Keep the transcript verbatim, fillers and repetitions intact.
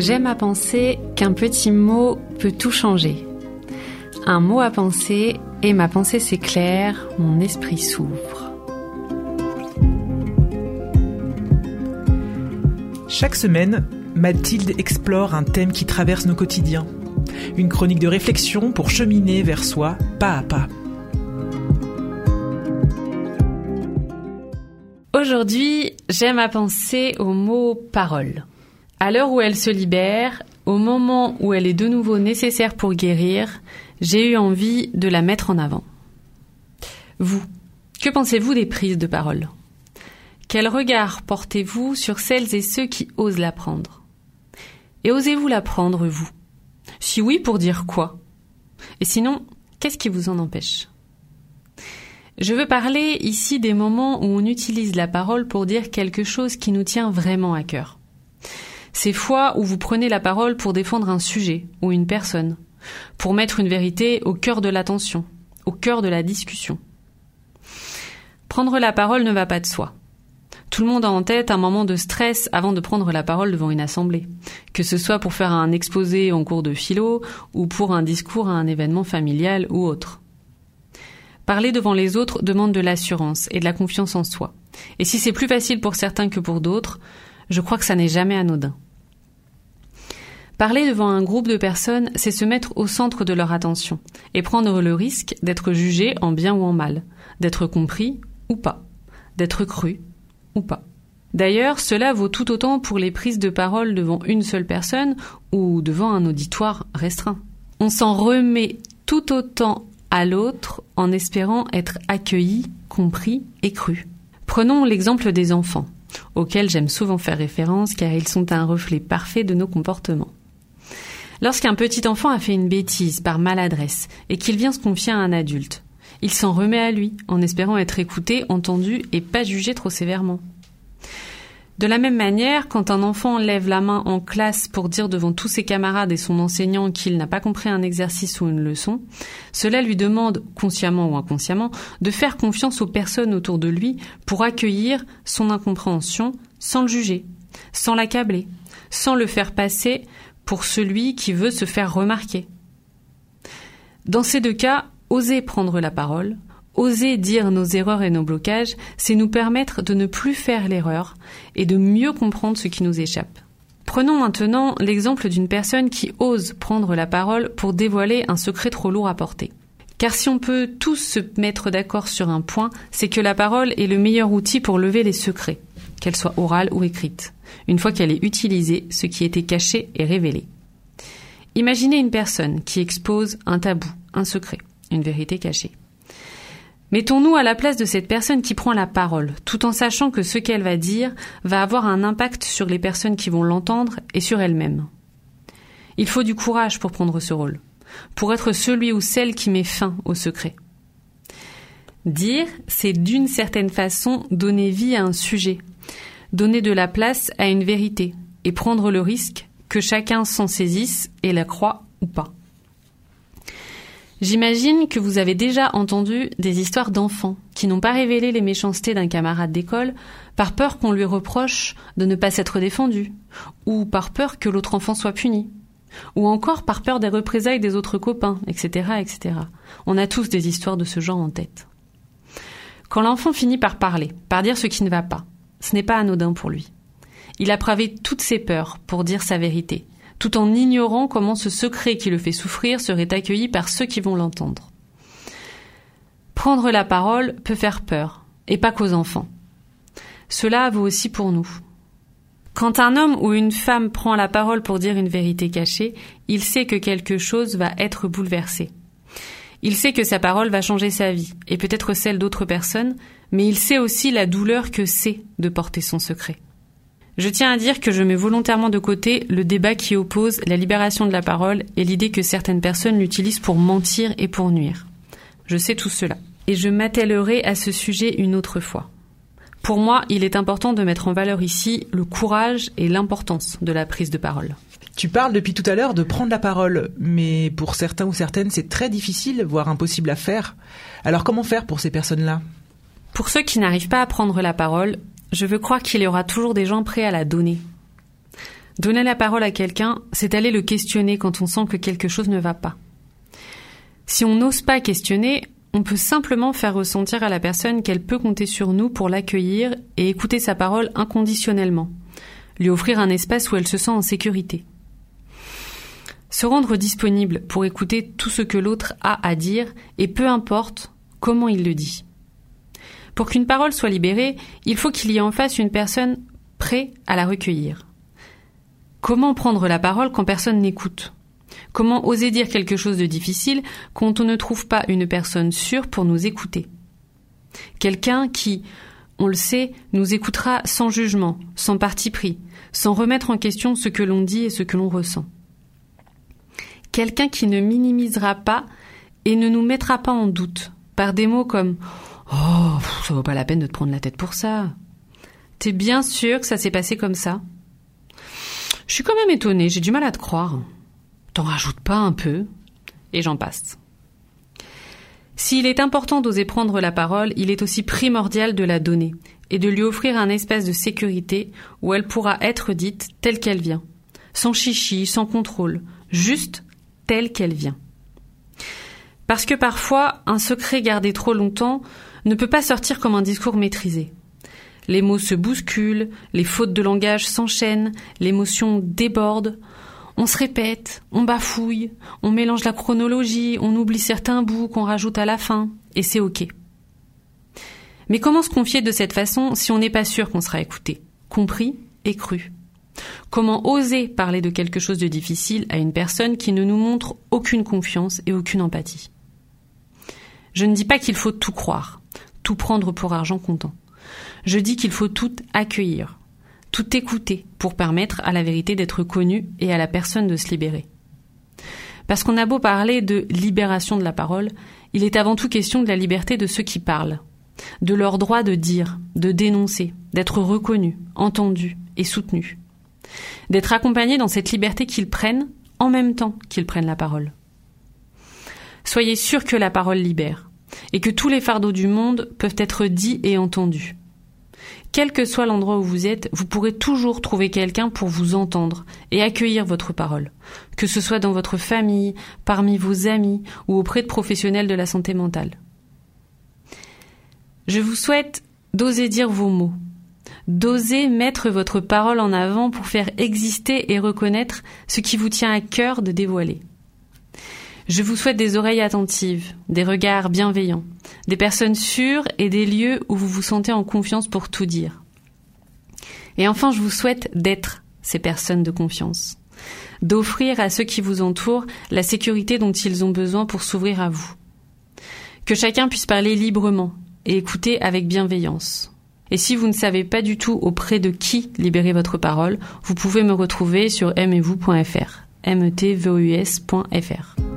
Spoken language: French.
J'aime à penser qu'un petit mot peut tout changer. Un mot à penser et ma pensée s'éclaire, mon esprit s'ouvre. Chaque semaine, Mathilde explore un thème qui traverse nos quotidiens. Une chronique de réflexion pour cheminer vers soi, pas à pas. Aujourd'hui, j'aime à penser au mot « parole ». À l'heure où elle se libère, au moment où elle est de nouveau nécessaire pour guérir, j'ai eu envie de la mettre en avant. Vous, que pensez-vous des prises de parole ? Quel regard portez-vous sur celles et ceux qui osent la prendre ? Et osez-vous la prendre, vous ? Si oui, pour dire quoi ? Et sinon, qu'est-ce qui vous en empêche ? Je veux parler ici des moments où on utilise la parole pour dire quelque chose qui nous tient vraiment à cœur. Ces fois où vous prenez la parole pour défendre un sujet ou une personne, pour mettre une vérité au cœur de l'attention, au cœur de la discussion. Prendre la parole ne va pas de soi. Tout le monde a en tête un moment de stress avant de prendre la parole devant une assemblée, que ce soit pour faire un exposé en cours de philo ou pour un discours à un événement familial ou autre. Parler devant les autres demande de l'assurance et de la confiance en soi. Et si c'est plus facile pour certains que pour d'autres, je crois que ça n'est jamais anodin. Parler devant un groupe de personnes, c'est se mettre au centre de leur attention et prendre le risque d'être jugé en bien ou en mal, d'être compris ou pas, d'être cru ou pas. D'ailleurs, cela vaut tout autant pour les prises de parole devant une seule personne ou devant un auditoire restreint. On s'en remet tout autant à l'autre en espérant être accueilli, compris et cru. Prenons l'exemple des enfants, auxquels j'aime souvent faire référence car ils sont un reflet parfait de nos comportements. Lorsqu'un petit enfant a fait une bêtise par maladresse et qu'il vient se confier à un adulte, il s'en remet à lui en espérant être écouté, entendu et pas jugé trop sévèrement. De la même manière, quand un enfant lève la main en classe pour dire devant tous ses camarades et son enseignant qu'il n'a pas compris un exercice ou une leçon, cela lui demande, consciemment ou inconsciemment, de faire confiance aux personnes autour de lui pour accueillir son incompréhension sans le juger, sans l'accabler, sans le faire passer pour celui qui veut se faire remarquer. Dans ces deux cas, oser prendre la parole, oser dire nos erreurs et nos blocages, c'est nous permettre de ne plus faire l'erreur et de mieux comprendre ce qui nous échappe. Prenons maintenant l'exemple d'une personne qui ose prendre la parole pour dévoiler un secret trop lourd à porter. Car si on peut tous se mettre d'accord sur un point, c'est que la parole est le meilleur outil pour lever les secrets, qu'elle soit orale ou écrite. Une fois qu'elle est utilisée, ce qui était caché est révélé. Imaginez une personne qui expose un tabou, un secret, une vérité cachée. Mettons-nous à la place de cette personne qui prend la parole, tout en sachant que ce qu'elle va dire va avoir un impact sur les personnes qui vont l'entendre et sur elle-même. Il faut du courage pour prendre ce rôle, pour être celui ou celle qui met fin au secret. Dire, c'est d'une certaine façon donner vie à un sujet, donner de la place à une vérité et prendre le risque que chacun s'en saisisse et la croie ou pas. J'imagine que vous avez déjà entendu des histoires d'enfants qui n'ont pas révélé les méchancetés d'un camarade d'école par peur qu'on lui reproche de ne pas s'être défendu, ou par peur que l'autre enfant soit puni, ou encore par peur des représailles des autres copains, et cetera, et cetera. On a tous des histoires de ce genre en tête. Quand l'enfant finit par parler, par dire ce qui ne va pas, ce n'est pas anodin pour lui. Il a bravé toutes ses peurs pour dire sa vérité, tout en ignorant comment ce secret qui le fait souffrir serait accueilli par ceux qui vont l'entendre. Prendre la parole peut faire peur, et pas qu'aux enfants. Cela vaut aussi pour nous. Quand un homme ou une femme prend la parole pour dire une vérité cachée, il sait que quelque chose va être bouleversé. Il sait que sa parole va changer sa vie, et peut-être celle d'autres personnes, mais il sait aussi la douleur que c'est de porter son secret. Je tiens à dire que je mets volontairement de côté le débat qui oppose la libération de la parole et l'idée que certaines personnes l'utilisent pour mentir et pour nuire. Je sais tout cela, et je m'attellerai à ce sujet une autre fois. Pour moi, il est important de mettre en valeur ici le courage et l'importance de la prise de parole. Tu parles depuis tout à l'heure de prendre la parole, mais pour certains ou certaines, c'est très difficile, voire impossible à faire. Alors comment faire pour ces personnes-là ? Pour ceux qui n'arrivent pas à prendre la parole, je veux croire qu'il y aura toujours des gens prêts à la donner. Donner la parole à quelqu'un, c'est aller le questionner quand on sent que quelque chose ne va pas. Si on n'ose pas questionner, on peut simplement faire ressentir à la personne qu'elle peut compter sur nous pour l'accueillir et écouter sa parole inconditionnellement, lui offrir un espace où elle se sent en sécurité. Se rendre disponible pour écouter tout ce que l'autre a à dire et peu importe comment il le dit. Pour qu'une parole soit libérée, il faut qu'il y ait en face une personne prête à la recueillir. Comment prendre la parole quand personne n'écoute ? Comment oser dire quelque chose de difficile quand on ne trouve pas une personne sûre pour nous écouter ? Quelqu'un qui, on le sait, nous écoutera sans jugement, sans parti pris, sans remettre en question ce que l'on dit et ce que l'on ressent. Quelqu'un qui ne minimisera pas et ne nous mettra pas en doute par des mots comme « Oh, ça vaut pas la peine de te prendre la tête pour ça. T'es bien sûr que ça s'est passé comme ça ? Je suis quand même étonnée, j'ai du mal à te croire. T'en rajoutes pas un peu ?» Et j'en passe. S'il est important d'oser prendre la parole, il est aussi primordial de la donner et de lui offrir un espace de sécurité où elle pourra être dite telle qu'elle vient, sans chichi, sans contrôle, juste telle qu'elle vient. Parce que parfois, un secret gardé trop longtemps ne peut pas sortir comme un discours maîtrisé. Les mots se bousculent, les fautes de langage s'enchaînent, l'émotion déborde. On se répète, on bafouille, on mélange la chronologie, on oublie certains bouts qu'on rajoute à la fin, et c'est ok. Mais comment se confier de cette façon si on n'est pas sûr qu'on sera écouté, compris et cru ? Comment oser parler de quelque chose de difficile à une personne qui ne nous montre aucune confiance et aucune empathie ? Je ne dis pas qu'il faut tout croire, tout prendre pour argent comptant. Je dis qu'il faut tout accueillir, tout écouter pour permettre à la vérité d'être connue et à la personne de se libérer. Parce qu'on a beau parler de libération de la parole, il est avant tout question de la liberté de ceux qui parlent, de leur droit de dire, de dénoncer, d'être reconnus, entendus et soutenus, d'être accompagnés dans cette liberté qu'ils prennent en même temps qu'ils prennent la parole. Soyez sûrs que la parole libère et que tous les fardeaux du monde peuvent être dits et entendus. Quel que soit l'endroit où vous êtes, vous pourrez toujours trouver quelqu'un pour vous entendre et accueillir votre parole, que ce soit dans votre famille, parmi vos amis ou auprès de professionnels de la santé mentale. Je vous souhaite d'oser dire vos mots, d'oser mettre votre parole en avant pour faire exister et reconnaître ce qui vous tient à cœur de dévoiler. Je vous souhaite des oreilles attentives, des regards bienveillants, des personnes sûres et des lieux où vous vous sentez en confiance pour tout dire. Et enfin, je vous souhaite d'être ces personnes de confiance, d'offrir à ceux qui vous entourent la sécurité dont ils ont besoin pour s'ouvrir à vous. Que chacun puisse parler librement et écouter avec bienveillance. Et si vous ne savez pas du tout auprès de qui libérer votre parole, vous pouvez me retrouver sur aimez vous point f r, m t v o u s point f r.